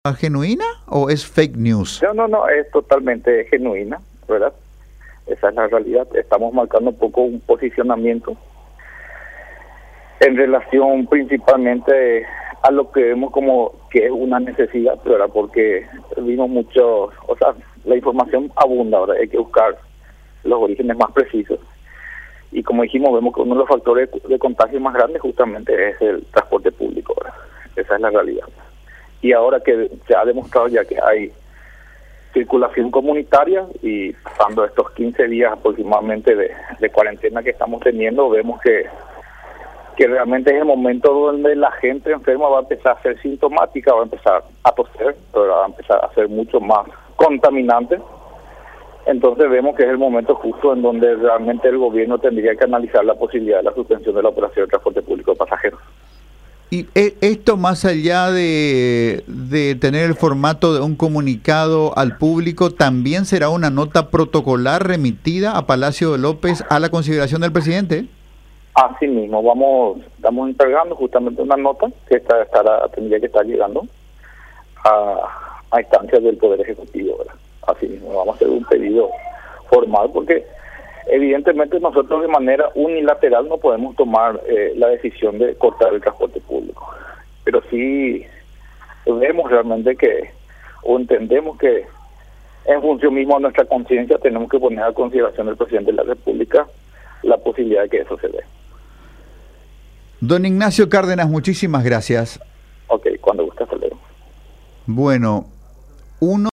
genuina o es fake news? No, es totalmente genuina, ¿verdad? Esa es la realidad. Estamos marcando un poco un posicionamiento en relación principalmente a lo que vemos como que es una necesidad, ¿verdad? Porque vimos mucho, o sea, la información abunda, ahora hay que buscar los orígenes más precisos. Y como dijimos, vemos que uno de los factores de contagio más grandes justamente es el transporte público, ¿verdad? Esa es la realidad. Y ahora que se ha demostrado ya que hay circulación comunitaria y pasando estos 15 días aproximadamente de cuarentena que estamos teniendo, vemos que realmente es el momento donde la gente enferma va a empezar a ser sintomática, va a empezar a toser, pero va a empezar a ser mucho más contaminante. Entonces vemos que es el momento justo en donde realmente el gobierno tendría que analizar la posibilidad de la suspensión de la operación de transporte público de pasajeros. Y esto, más allá de tener el formato de un comunicado al público, ¿también será una nota protocolar remitida a Palacio de López a la consideración del presidente? Así mismo, estamos encargando justamente una nota que tendría que estar llegando a instancias del Poder Ejecutivo, ¿verdad? Así mismo, vamos a hacer un pedido formal porque evidentemente nosotros de manera unilateral no podemos tomar la decisión de cortar el transporte público, pero sí vemos realmente o entendemos que en función mismo de nuestra conciencia tenemos que poner a consideración del presidente de la República la posibilidad de que eso se dé. Don Ignacio Cárdenas, muchísimas gracias. Ok, cuando guste, hasta luego. Bueno, uno